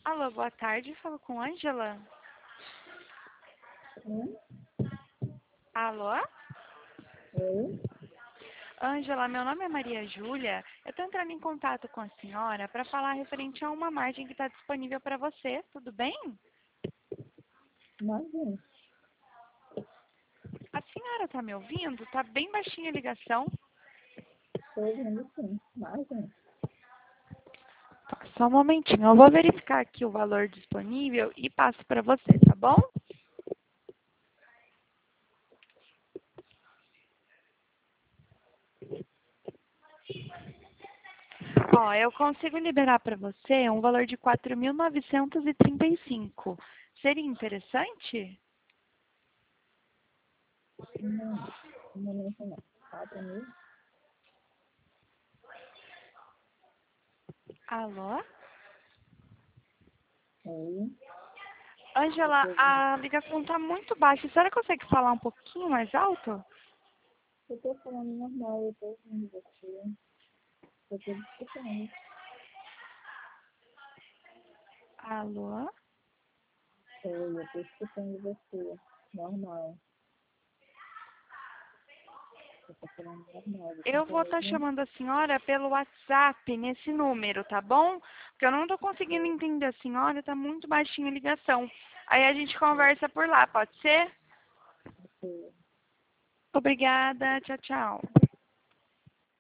Alô, boa tarde. Falo com Ângela. Sim. Alô? Oi. Ângela, meu nome é Maria Júlia. Eu estou entrando em contato com a senhora para falar referente a uma margem que está disponível para você. Tudo bem? Imagina. A senhora está me ouvindo? Está bem baixinha a ligação. Estou ouvindo sim. Imagina. Tá, só um momentinho. Eu vou verificar aqui o valor disponível e passo para você, tá bom? Ó, eu consigo liberar para você um valor de 4.935. Seria interessante? Não. No momento não. 4.000. Alô? Oi. Ângela, Estou ouvindo. a ligação está muito baixa. A senhora consegue falar um pouquinho mais alto? Eu estou falando normal. Eu estou ouvindo você. Eu estou escutando. Alô? Oi, eu estou escutando você. Normal. Eu estou falando normal. Você não Eu está vou estar ouvindo? chamando a senhora pelo WhatsApp nesse número, tá bom? Porque eu não estou conseguindo entender a senhora, está muito baixinha a ligação. Aí a gente conversa por lá, pode ser? Ok. Obrigada, tchau, tchau.